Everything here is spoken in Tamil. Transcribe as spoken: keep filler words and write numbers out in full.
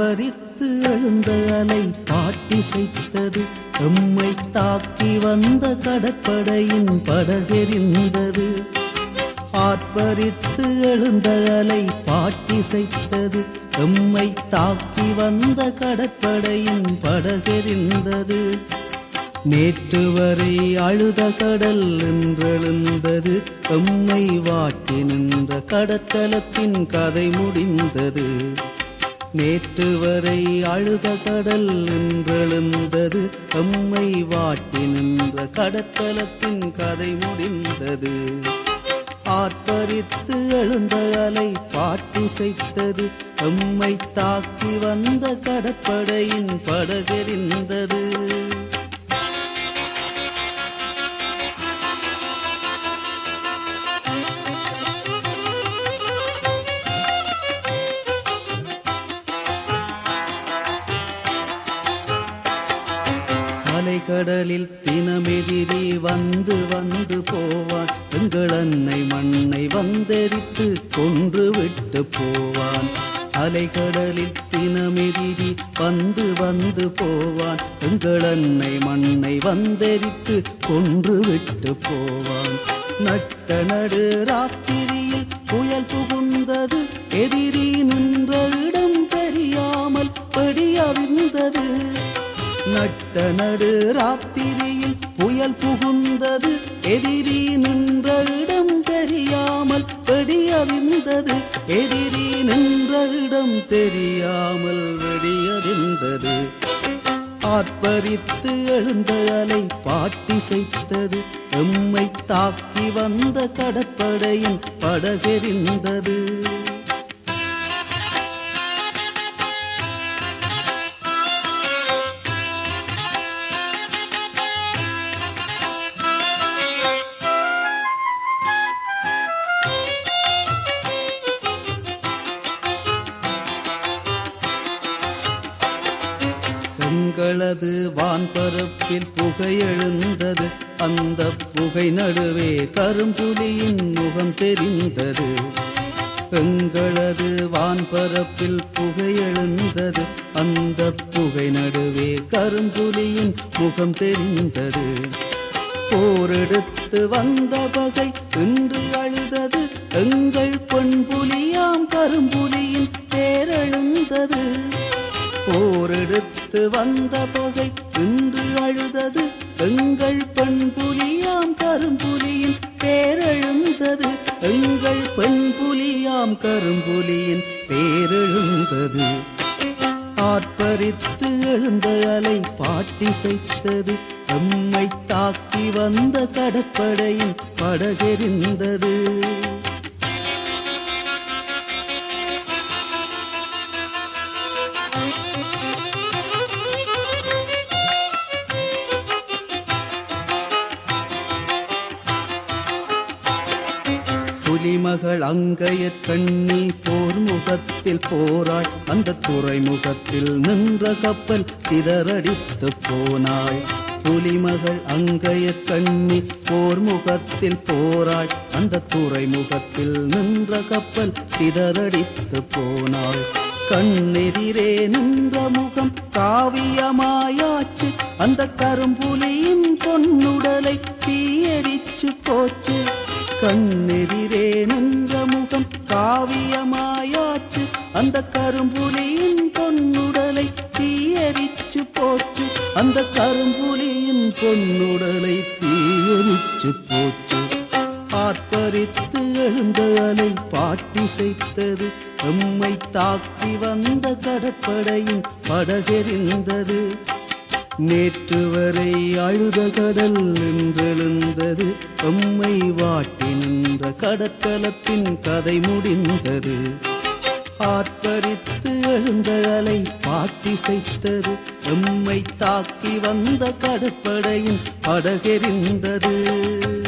ஆர்ப்பரித்து எழுந்த அலை பாட்டிசைத்தது. எம்மை தாக்கி வந்த கடற்படையின் படகெறிந்தது. ஆர்ப்பரித்து எழுந்த அலை பாட்டிசைத்தது. எம்மை தாக்கி வந்த கடற்படையின் படகெறிந்தது. நேற்று வரை அழுத கடல் என்றெழுந்தது. எம்மை வாட்டி நின்ற கடற்கலத்தின் கதை முடிந்தது. நேற்று வரை அழுத கடல் என்றெழுந்தது. எம்மை வாட்டி நின்ற கடற்கலத்தின் கதை முடிந்தது. ஆர்ப்பரித்து எழுந்த அலை பாட்டிசைத்தது. எம்மை தாக்கி வந்த கடற்படையின் படகெறிந்தது. கடலில் தினமெதிரே வந்து வந்து போவான். எங்கள் அன்னை மண்ணை வந்தெரித்து கொன்று விட்டு போவான். அலைக்கடலில் தினமெதிரே வந்து வந்து போவான். எங்கள் அன்னை மண்ணை வந்தெரித்து கொன்று விட்டு போவான். நட்ட நடு ராத்திரியில் புயல் புகுந்தது. எதிரி நின்ற இடம் தெரியாமல் படியவிழ்ந்தது. நட்ட நடு ராத்திரியில் புயல் புகுந்தது. எதிரி நின்ற இடம் தெரியாமல் வெடியவிழ்ந்தது. எதிரி நின்ற இடம் தெரியாமல் வெடியவிழ்ந்தது. ஆர்ப்பரித்து எழுந்த அலை பாட்டிசைத்தது. எம்மை தாக்கி வந்த கடற்படையின் படகெறிந்தது. எங்களது வான்பரப்பில் புகை எழுந்தது. அந்த புகை நடுவே கரும்புலியின் முகம் தெரிந்தது. எங்களது வான்பரப்பில் புகை எழுந்தது. அந்த புகை நடுவே கரும்புலியின் முகம் தெரிந்தது. போரெடுத்து வந்த பகை இன்று அழுதது. எங்கள் பொன்புலியாம் கரும்புலியின் பேரெழுந்தது. போரெடுத்து வந்த பகை இன்று அழுதது. எங்கள் பெண் புலியாம் கரும்புலியின் பேரெழுந்தது. எங்கள் பெண் புலியாம் கரும்புலியின் பேரெழுந்தது. ஆர்ப்பரித்து எழுந்த அலை பாட்டிசைத்தது. எம்மை தாக்கி வந்த கடற்படையின் படகெறிந்தது. புலிமகள் அங்கையற் கண்ணி போர் முகத்தில் போராள். அந்த துறைமுகத்தில் நின்ற கப்பல் சிதறடித்து போனாள். புலிமகள் அங்கையற் கண்ணி போர் முகத்தில் போராள். அந்த துறைமுகத்தில் நின்ற கப்பல் சிதறடித்து போனாள். கண்ணெதிரே நின்ற முகம் காவியமாயாச்சு. அந்த கரும்புலியின் பொன்னுடலை தீயரிச்சு போச்சு. கண்ணெதிரே நின்ற முகம் காவியமாயாச்சு. அந்த கரும்புலியின் பொன்னுடலை தீயரிச்சு போச்சு. அந்த கரும்புலியின் பொன்னுடலை தீயரிச்சு போச்சு. ஆர்ப்பரித்து எழுந்த அலை பாட்டிசைத்தது. எம்மை தாக்கி வந்த கடற்படையின் படகெறிந்தது. நேற்று வரை அழுத கடல் என்றெழுந்தது. எம்மை வாட்டி நின்ற கடற்கலத்தின் கதை முடிந்தது. ஆர்ப்பரித்து எழுந்த அலை பாட்டிசைத்தது. எம்மை தாக்கி வந்த கடற்படையின் படகெறிந்தது.